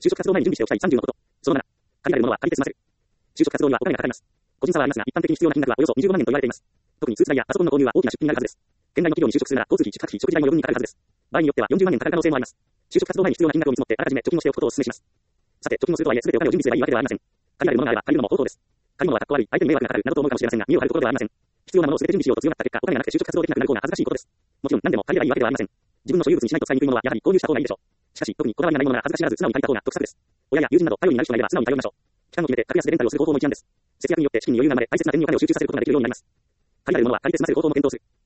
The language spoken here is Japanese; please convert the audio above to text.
就職活動前に準備しておきたい30のこと。その7、借りられるものは借りて済ませる。就職活動にはお金がかかります。個人差はありますが、一般的に必要な金額はおよそ20万円と言われています。特に通知代やパソコンの購入は大きな出費になるはずです。県外の企業に就職するなら交通費、宿泊費、食事代も余分にかかるはずです。場合によっては40万円かかる可能性もあります。就職活動前に必要な金額を見積もってあらかじめ貯金をしておくことをお勧めします。さて、貯金をするとはいえ全てお金を準備すればいいわけではありません。借りられるものがあれば借りるのも方法です。借りるのは格好悪い、相手に迷惑がかかるなどと思うかもしれませんが、身を張るところではありません。必要なものを全て準備しようと強がった結果、お金がなくて就職活動できなくなるような恥ずかしいことです。もちろん何でも借りればいいわけではありません。自分の所有物にしないと使いにくいものはやはり購入した方がいいでしょう。しかし、特にこだわりがないものなら恥ずかしがらず素直に借りた方が得策です。親や友人など頼りになる人がいれば素直に頼りましょう。期間を決めて格安でレンタルをする方法も一案です。節約によって資金に余裕が生まれ、大切な点にお金を集中させることができるようになります。借りられるものは借りて済ませる方法も検討する。